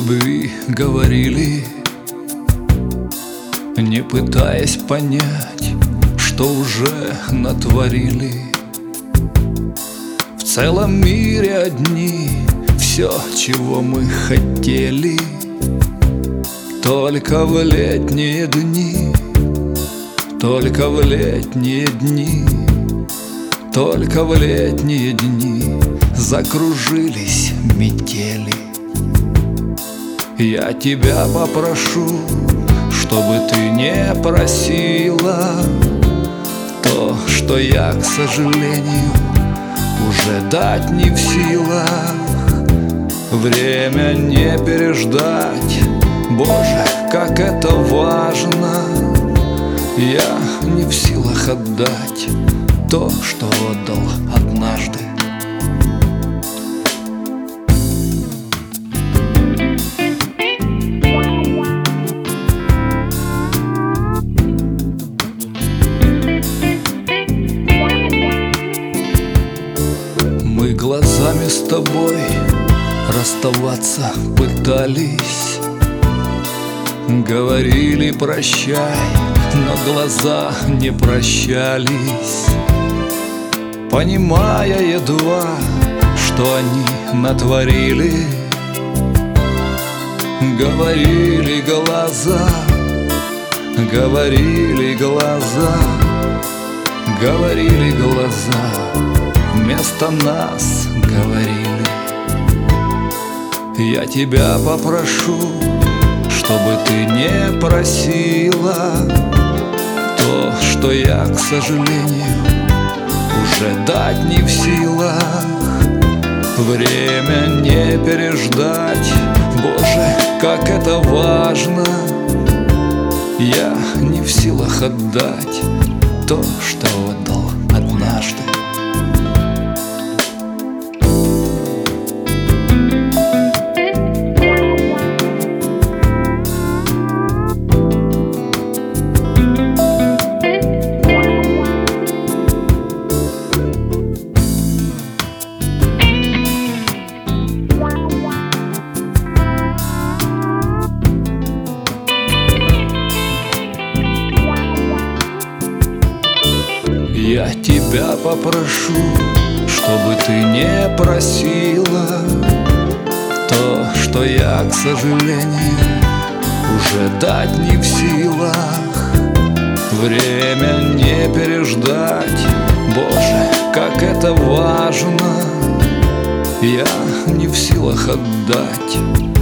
любви говорили, не пытаясь понять, что уже натворили. В целом мире одни, все, чего мы хотели, только в летние дни, только в летние дни, только в летние дни закружились метели. Я тебя попрошу, чтобы ты не просила то, что я, к сожалению, уже дать не в силах. Время не переждать, Боже, как это важно. Я не в силах отдать то, что отдал однажды. Мы глазами с тобой расставаться пытались, говорили прощай, но глаза не прощались, понимая едва, что они натворили. Говорили глаза, говорили глаза, говорили глаза, вместо нас говорили. Я тебя попрошу, чтобы ты не просила то, что я, к сожалению, уже дать не в силах. Время не переждать, Боже, как это важно. Я не в силах отдать то, что отдал однажды. Я тебя попрошу, чтобы ты не просила то, что я, к сожалению, уже дать не в силах. Время не переждать, Боже, как это важно. Я не в силах отдать